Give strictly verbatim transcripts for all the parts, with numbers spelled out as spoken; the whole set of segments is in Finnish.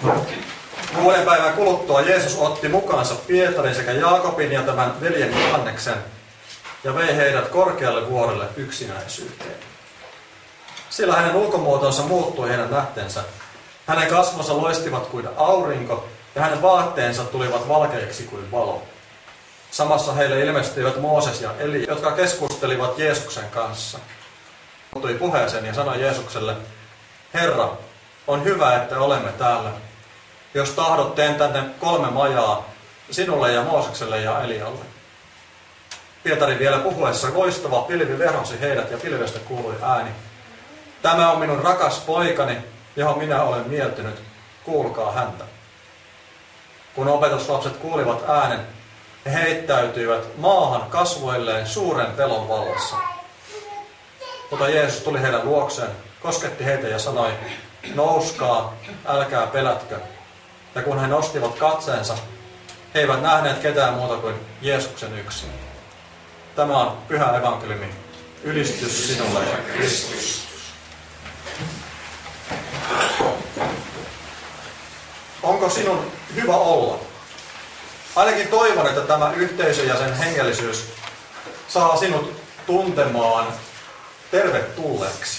Kuuden päivän kuluttua Jeesus otti mukaansa Pietarin sekä Jaakobin ja tämän veljen Johanneksen ja vei heidät korkealle vuorelle yksinäisyyteen. Sillä hänen ulkomuotonsa muuttui heidän nähtensä. Hänen kasvonsa loistivat kuin aurinko ja hänen vaatteensa tulivat valkeiksi kuin valo. Samassa heille ilmestyivät Mooses ja Eli, jotka keskustelivat Jeesuksen kanssa. Tuli puheeseen ja sanoi Jeesukselle: Herra, on hyvä, että olemme täällä. Jos tahdot, teen tänne kolme majaa, sinulle ja Moosekselle ja Elialle. Pietari vielä puhuessa loistava pilvi verhosi heidät ja pilvestä kuului ääni: Tämä on minun rakas poikani, johon minä olen mieltynyt, kuulkaa häntä. Kun opetuslapset kuulivat äänen, he heittäytyivät maahan kasvoilleen suuren pelon vallassa. Mutta Jeesus tuli heidän luokseen, kosketti heitä ja sanoi: Nouskaa, älkää pelätkö. Ja kun he nostivat katseensa, he eivät nähneet ketään muuta kuin Jeesuksen yksin. Tämä on pyhä evankeliumi. Ylistys sinulle, Kristus. Onko sinun hyvä olla? Ainakin toivon, että tämä yhteisö ja sen hengellisyys saa sinut tuntemaan tervetulleeksi.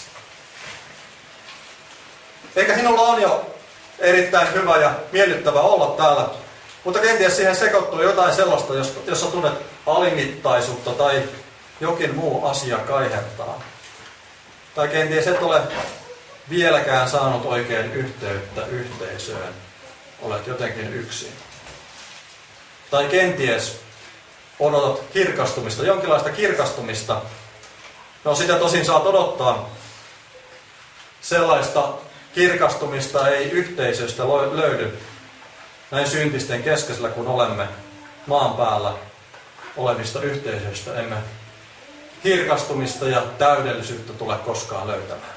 Eikä sinulla on jo erittäin hyvä ja miellyttävä olla täällä, mutta kenties siihen sekoittuu jotain sellaista, jossa tunnet alimittaisuutta tai jokin muu asia kaihertaa. Tai kenties et ole vieläkään saanut oikein yhteyttä yhteisöön. Olet jotenkin yksin. Tai kenties odotat kirkastumista, jonkinlaista kirkastumista. No sitä tosin saat odottaa. Sellaista kirkastumista ei yhteisöstä löydy. Näin syntisten keskellä, kun olemme maan päällä olevista yhteisöistä, emme kirkastumista ja täydellisyyttä tule koskaan löytämään.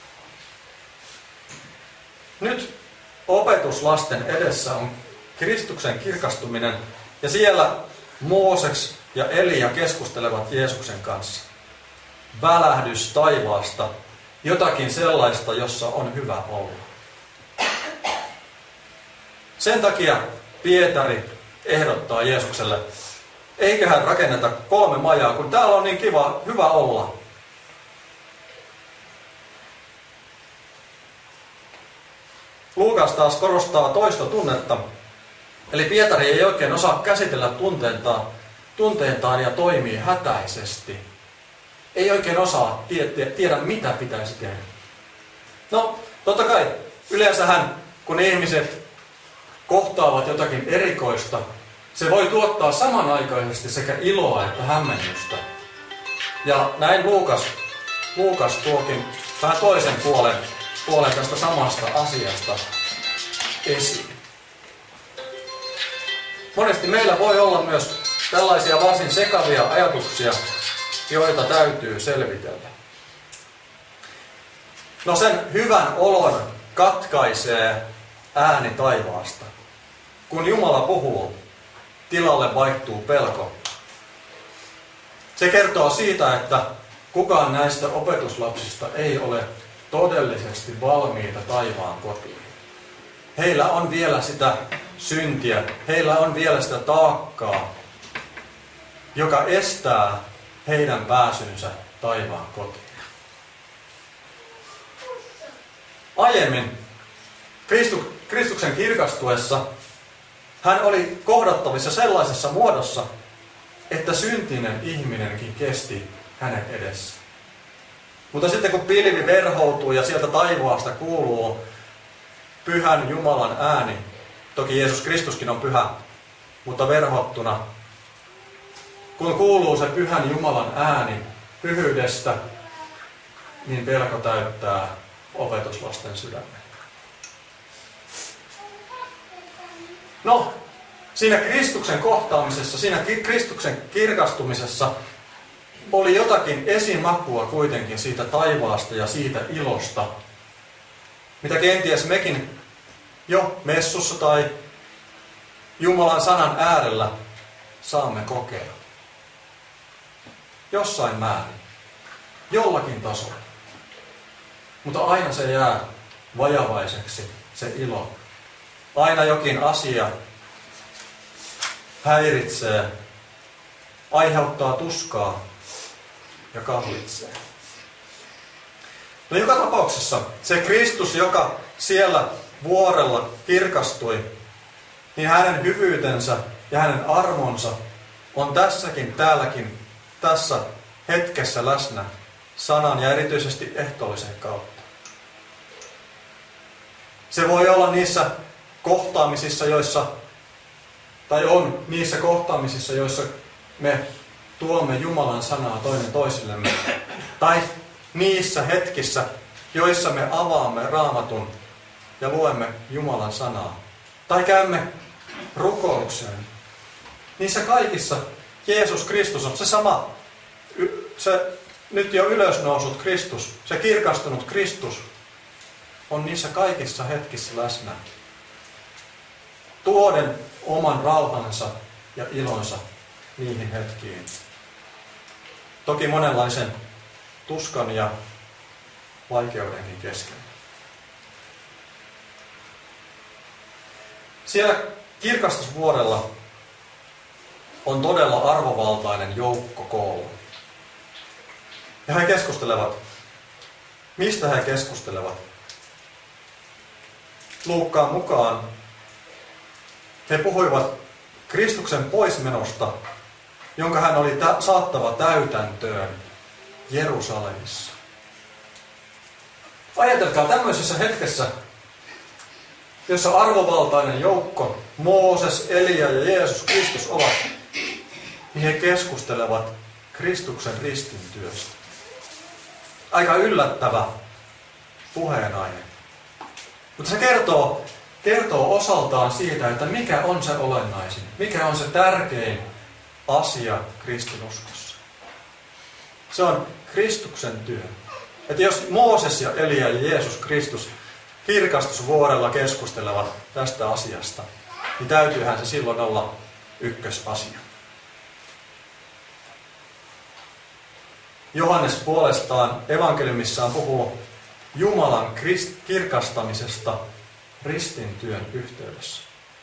Nyt opetuslasten edessä on Kristuksen kirkastuminen, ja siellä Mooses ja Elia keskustelevat Jeesuksen kanssa. Välähdys taivaasta, jotakin sellaista, jossa on hyvä olla. Sen takia Pietari ehdottaa Jeesukselle: eiköhän rakenneta kolme majaa, kun täällä on niin kiva, hyvä olla. Luukas taas korostaa toista tunnetta. Eli Pietari ei oikein osaa käsitellä tunteentaan, tunteentaan ja toimii hätäisesti. Ei oikein osaa tiedä, tiedä mitä pitäisi tehdä. No, totta kai, yleensähän kun ihmiset kohtaavat jotakin erikoista, se voi tuottaa samanaikaisesti sekä iloa että hämmennystä. Ja näin Luukas, Luukas tuokin vähän toisen puolen, puolen tästä samasta asiasta esiin. Monesti meillä voi olla myös tällaisia varsin sekavia ajatuksia, joita täytyy selvitellä. No sen hyvän olon katkaisee ääni taivaasta. Kun Jumala puhuu, tilalle vaihtuu pelko. Se kertoo siitä, että kukaan näistä opetuslapsista ei ole todellisesti valmiita taivaan kotiin. Heillä on vielä sitä syntiä, heillä on vielä sitä taakkaa, joka estää heidän pääsynsä taivaan kotiin. Aiemmin Kristuksen kirkastuessa hän oli kohdattavissa sellaisessa muodossa, että syntinen ihminenkin kesti hänen edessä. Mutta sitten kun pilvi verhoutuu ja sieltä taivaasta kuuluu pyhän Jumalan ääni, toki Jeesus Kristuskin on pyhä, mutta verhottuna, kun kuuluu se pyhän Jumalan ääni pyhyydestä, niin pelko täyttää opetuslasten sydämen. No, siinä Kristuksen kohtaamisessa, siinä Kristuksen kirkastumisessa oli jotakin esimakua kuitenkin siitä taivaasta ja siitä ilosta, mitä kenties mekin jo messussa tai Jumalan sanan äärellä saamme kokea. Jossain määrin, jollakin tasolla. Mutta aina se jää vajavaiseksi, se ilo. Aina jokin asia häiritsee, aiheuttaa tuskaa ja kahlitsee. No joka tapauksessa se Kristus, joka siellä vuorella kirkastui, niin hänen hyvyytensä ja hänen armonsa on tässäkin, täälläkin, tässä hetkessä läsnä sanan ja erityisesti ehtoollisen kautta. Se voi olla niissä kohtaamisissa, joissa, tai on niissä kohtaamisissa, joissa me tuomme Jumalan sanaa toinen toisillemme. Tai niissä hetkissä, joissa me avaamme Raamatun ja luemme Jumalan sanaa. Tai käymme rukoukseen. Niissä kaikissa Jeesus Kristus on se sama, se nyt jo ylösnousut Kristus, se kirkastunut Kristus on niissä kaikissa hetkissä läsnä. Tuoden oman rauhansa ja ilonsa niihin hetkiin. Toki monenlaisen tuskan ja vaikeudenkin keskellä. Siellä kirkastusvuorella on todella arvovaltainen joukko koolla. Ja he keskustelevat. Mistä he keskustelevat? Luukkaan mukaan he puhuivat Kristuksen poismenosta, jonka hän oli tä- saattava täytäntöön Jerusalemissa. Ajatelkaa tämmöisessä hetkessä, jossa arvovaltainen joukko, Mooses, Elia ja Jeesus Kristus ovat, niin he keskustelevat Kristuksen ristin työstä. Aika yllättävä puheenaihe. Mutta se kertoo, kertoo osaltaan siitä, että mikä on se olennaisin, mikä on se tärkein asia kristinuskossa. Se on Kristuksen työ. Että jos Mooses ja Elia ja Jeesus Kristus kirkastusvuorella keskustelevat tästä asiasta, niin täytyyhän se silloin olla ykkösasia. Johannes puolestaan evankeliumissaan puhuu Jumalan kirkastamisesta ristintyön yhteydessä.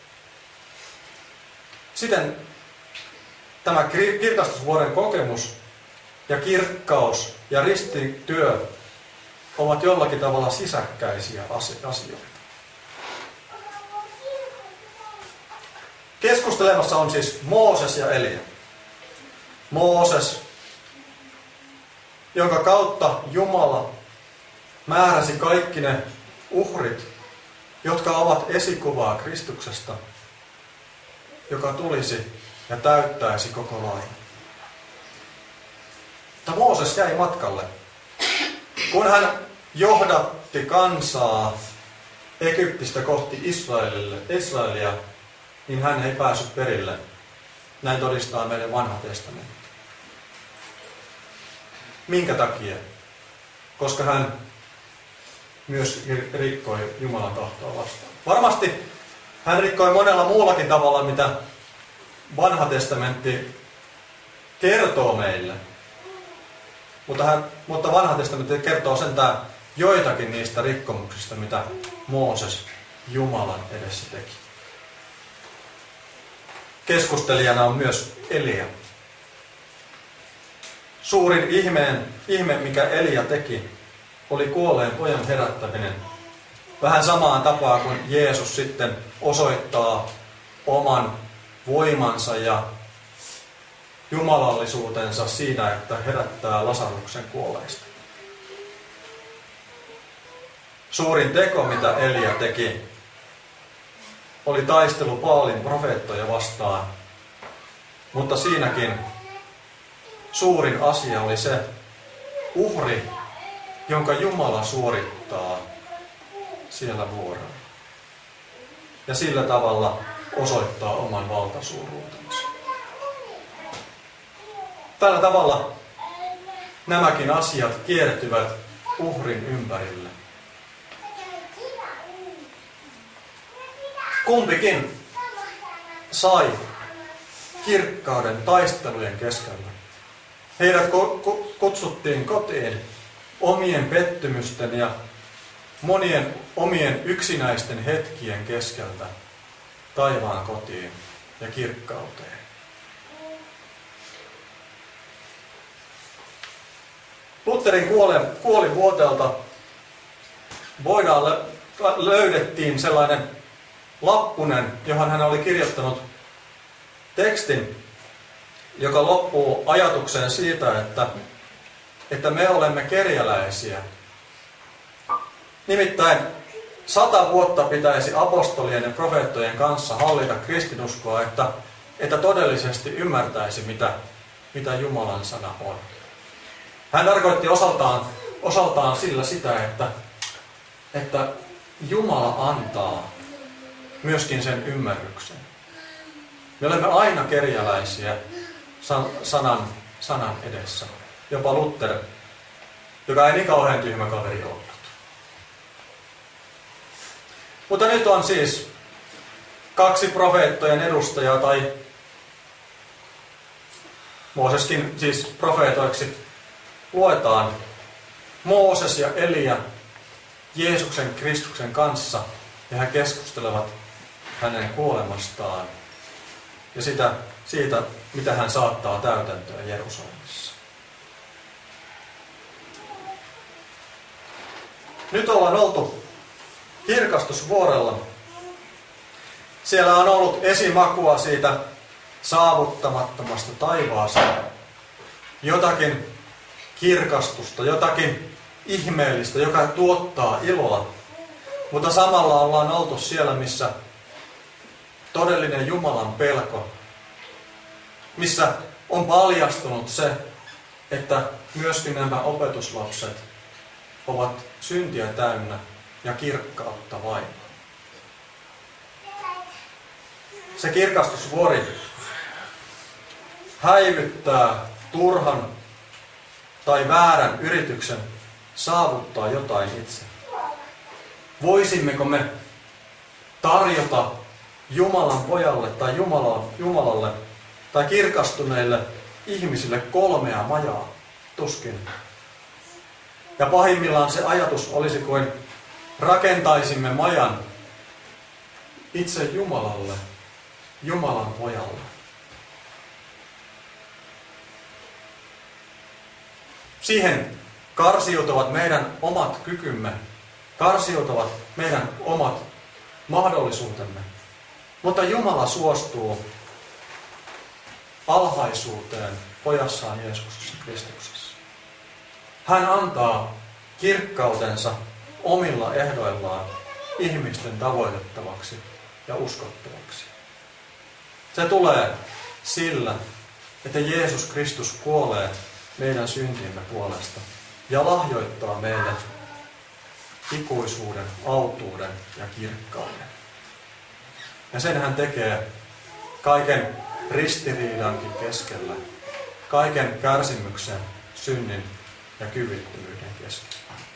Siten tämä kirkastusvuoden kokemus ja kirkkaus ja ristintyö ovat jollakin tavalla sisäkkäisiä asioita. Keskustelemassa on siis Mooses ja Elia. Mooses, jonka kautta Jumala määräsi kaikki ne uhrit, jotka ovat esikuvaa Kristuksesta, joka tulisi ja täyttäisi koko lain. Mutta Mooses jäi matkalle. Kun hän johdatti kansaa Egyptistä kohti Israelille, Israelia, niin hän ei päässyt perille. Näin todistaa meidän vanha testamentti. Minkä takia? Koska hän myös rikkoi Jumalan tahtoa vastaan. Varmasti hän rikkoi monella muullakin tavalla, mitä vanha testamentti kertoo meille. Mutta, hän, mutta vanha testamentti kertoo sentään joitakin niistä rikkomuksista, mitä Mooses Jumalan edessä teki. Keskustelijana on myös Elia. Suurin ihmeen, ihme, mikä Elia teki, oli kuolleen pojan herättäminen. Vähän samaan tapaan kuin Jeesus sitten osoittaa oman voimansa ja jumalallisuutensa siinä, että herättää Lasaruksen kuolleista. Suurin teko, mitä Elia teki, oli taistelu Baalin profeettoja vastaan. Mutta siinäkin suurin asia oli se uhri, jonka Jumala suorittaa siellä vuorolla. Ja sillä tavalla osoittaa oman valtasuuruutensa. Tällä tavalla nämäkin asiat kiertyvät uhrin ympärille. Kumpikin sai kirkkauden taistelujen keskellä. Heidät kutsuttiin kotiin omien pettymysten ja monien omien yksinäisten hetkien keskeltä taivaan kotiin ja kirkkauteen. Lutherin kuolivuoteelta voidaan löydettiin sellainen lappunen, johon hän oli kirjoittanut tekstin, joka loppuu ajatukseen siitä, että, että me olemme kerjäläisiä. Nimittäin sata vuotta pitäisi apostolien ja profeettojen kanssa hallita kristinuskoa, että, että todellisesti ymmärtäisi, mitä, mitä Jumalan sana on. Hän tarkoitti osaltaan, osaltaan sillä sitä, että, että Jumala antaa myöskin sen ymmärryksen. Me olemme aina kerjäläisiä sanan, sanan edessä. Jopa Luther, joka ei niin kauhean tyhmä kaveri ollut. Mutta nyt on siis kaksi profeettojen edustajaa, tai Mooseskin siis profeetoiksi luetaan. Mooses ja Elia Jeesuksen Kristuksen kanssa, ja he keskustelevat hänen kuolemastaan ja sitä, siitä, mitä hän saattaa täytäntöön Jerusalemissa. Nyt ollaan oltu kirkastusvuorella. Siellä on ollut esimakua siitä saavuttamattomasta taivaasta. Jotakin kirkastusta, jotakin ihmeellistä, joka tuottaa iloa. Mutta samalla ollaan oltu siellä, missä todellinen Jumalan pelko, missä on paljastunut se, että myöskin nämä opetuslapset ovat syntiä täynnä ja kirkkautta vain. Se kirkastusvuori häivyttää turhan tai väärän yrityksen saavuttaa jotain itse. Voisimmeko me tarjota Jumalan pojalle tai Jumalalle, Jumalalle tai kirkastuneille ihmisille kolmea majaa? Tuskin. Ja pahimmillaan se ajatus olisi kuin rakentaisimme majan itse Jumalalle, Jumalan pojalle. Siihen karsiutuvat meidän omat kykymme, karsiutuvat meidän omat mahdollisuutemme. Mutta Jumala suostuu alhaisuuteen pojassaan Jeesuksessa Kristuksessa. Hän antaa kirkkautensa omilla ehdoillaan ihmisten tavoitettavaksi ja uskottavaksi. Se tulee sillä, että Jeesus Kristus kuolee meidän syntiemme puolesta ja lahjoittaa meille ikuisuuden, autuuden ja kirkkauden. Ja sen hän tekee kaiken ristiriidankin keskellä, kaiken kärsimyksen, synnin ja kyvyttömyyden keskellä.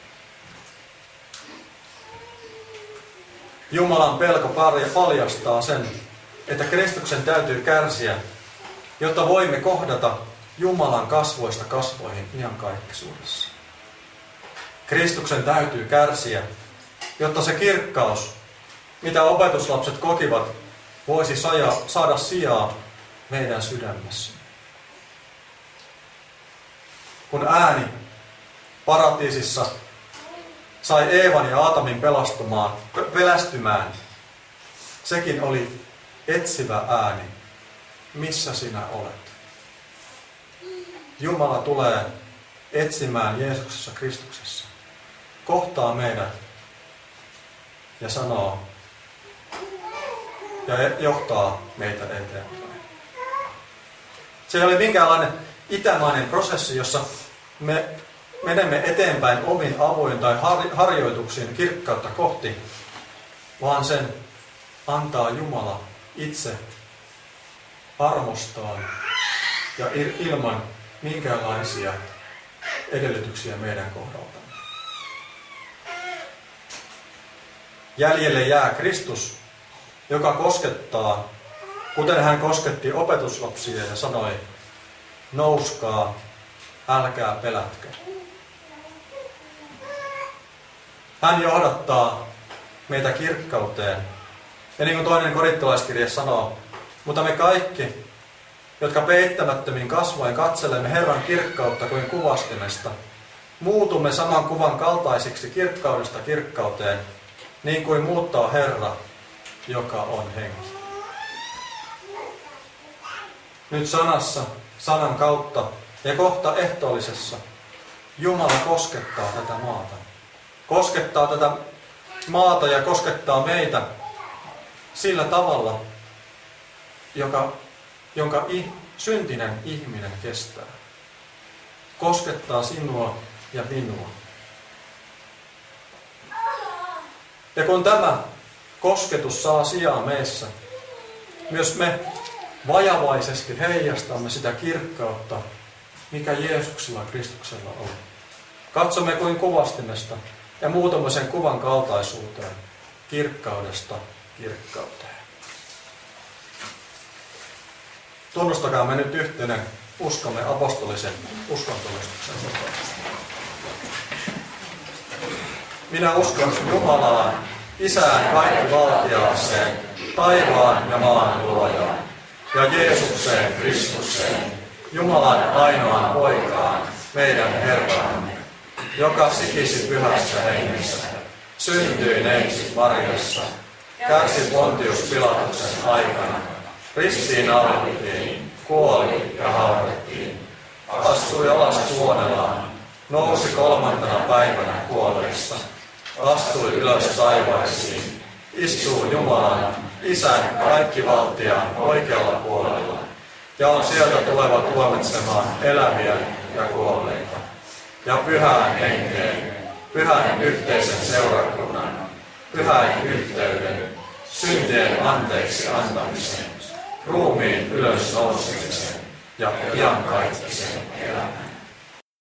Jumalan pelko paljastaa sen, että Kristuksen täytyy kärsiä, jotta voimme kohdata Jumalan kasvoista kasvoihin iankaikkisuudessa. Kristuksen täytyy kärsiä, jotta se kirkkaus, mitä opetuslapset kokivat, voisi saada sijaa meidän sydämessä. Kun ääni paratiisissa sai Eevan ja Aatamin pelastumaan, pelästymään, sekin oli etsivä ääni. Missä sinä olet? Jumala tulee etsimään Jeesuksessa Kristuksessa. Kohtaa meidät ja sanoo ja johtaa meitä eteenpäin. Se ei ole minkäänlainen itämainen prosessi, jossa me menemme eteenpäin omin avoin tai harjoituksiin kirkkautta kohti, vaan sen antaa Jumala itse armostaan ja ilman minkäänlaisia edellytyksiä meidän kohdalta. Jäljelle jää Kristus, joka koskettaa, kuten hän kosketti opetuslapsia ja sanoi, nouskaa, älkää pelätkö. Hän johdattaa meitä kirkkauteen. Ja niin kuin toinen korintolaiskirje sanoo, mutta me kaikki, jotka peittämättömin kasvoin katselemme Herran kirkkautta kuin kuvastimesta, muutumme saman kuvan kaltaisiksi kirkkaudesta kirkkauteen, niin kuin muuttaa Herra, joka on henki. Nyt sanassa, sanan kautta ja kohta ehtoollisessa Jumala koskettaa tätä maata. Koskettaa tätä maata ja koskettaa meitä sillä tavalla, joka, jonka i, syntinen ihminen kestää. Koskettaa sinua ja minua. Ja kun tämä kosketus saa sijaa meissä, myös me vajavaisesti heijastamme sitä kirkkautta, mikä Jeesuksella Kristuksella on. Katsomme kuin kuvastimesta ja muutamme sen kuvan kaltaisuuteen, kirkkaudesta kirkkauteen. Tunnustakaamme nyt yhteinen uskomme apostolisen uskontodistuksen mukaisesti. Minä uskon Jumalaan, Isään kaikkivaltiaaseen, taivaan ja maan luojaan, ja Jeesukseen Kristukseen, Jumalan ainoaan poikaan, meidän Herramme, joka sikisi pyhässä hengessä, syntyi neitsyt Marjassa, kärsi Pontius Pilatuksen aikana, ristiin alettiin, kuoli ja haudattiin, astui alas kuonelaan, nousi kolmantena päivänä kuolleista, astui ylös taivaisiin, istuu Jumalan, Isän kaikkivaltiaan oikealla puolella, ja on sieltä tuleva tuomitsemaan eläviä ja kuolleita, ja pyhään henkeen, pyhän yhteisen seurakunnan, pyhän yhteyden, syntien anteeksi antamisen, ruumiin ylös nousemisen ja iankaikkisen elämän.